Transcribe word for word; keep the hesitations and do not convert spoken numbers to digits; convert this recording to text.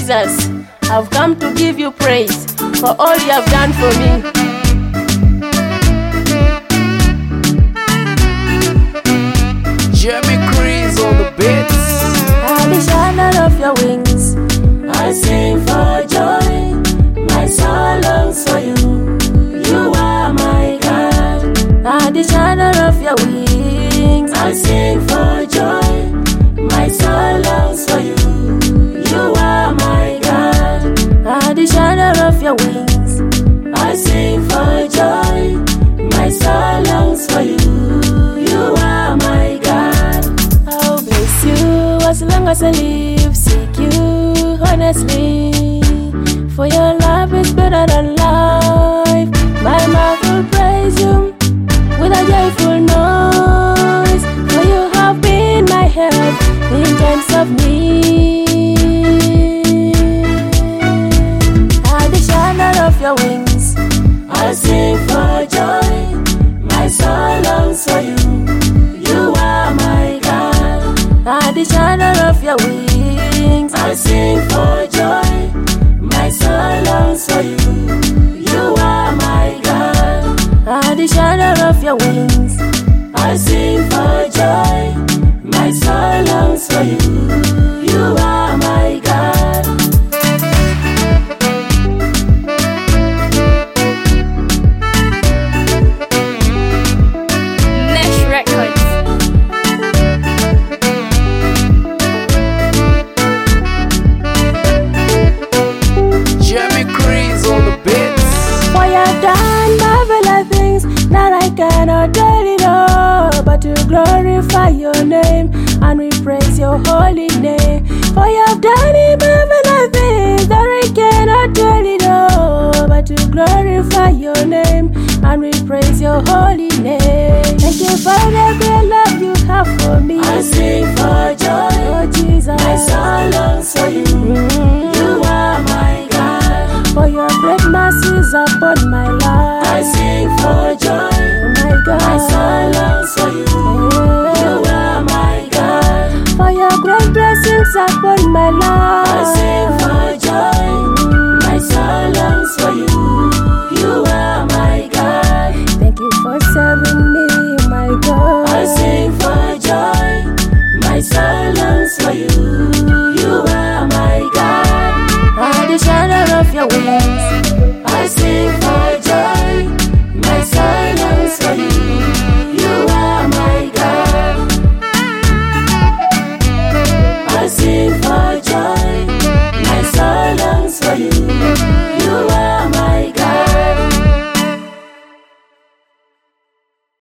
Jesus, I've come to give you praise for all you have done for me. Jeremy Chris on the beats. At the shadow of your wings, I sing for joy. My soul longs for you. You are my God. At the shadow of your wings, I sing for joy. My soul longs for you. You are my God. At the shadow of your wings, I sing for joy. My soul longs for you. You are my God. I'll bless you as long as I live. Seek you honestly, for your love is better than life. My mouth will praise you with a joyful noise, for you have been my help in times of need. At the shadow of your wings, I sing for joy. My soul longs for you. You are my God. At the shadow of your wings, I sing for joy. My soul longs for you. You are my God. At the shadow of your wings, I sing for joy. My soul longs for you. You are my God. Mesh Records. Jeremy Chris on the beats. For you have done marvelous things that I cannot tell it all, but to glorify your name and we praise your holy name. For you have done marvelous things that I cannot tell it all, but to glorify your name and we praise your holy name. Thank you for the great love you have for me. I sing for joy, oh Jesus. My soul longs for you. Mm-hmm. You are my God. For your great mercies upon my life, I sing for joy. Oh my God, my soul longs for you. Yeah. You are my God. For your great blessings upon my life, I sing for joy. My soul longs for you. You are my God. Thank you for serving me, my God. I sing for joy. My soul longs for you. You are my God. At the shadow of your wings,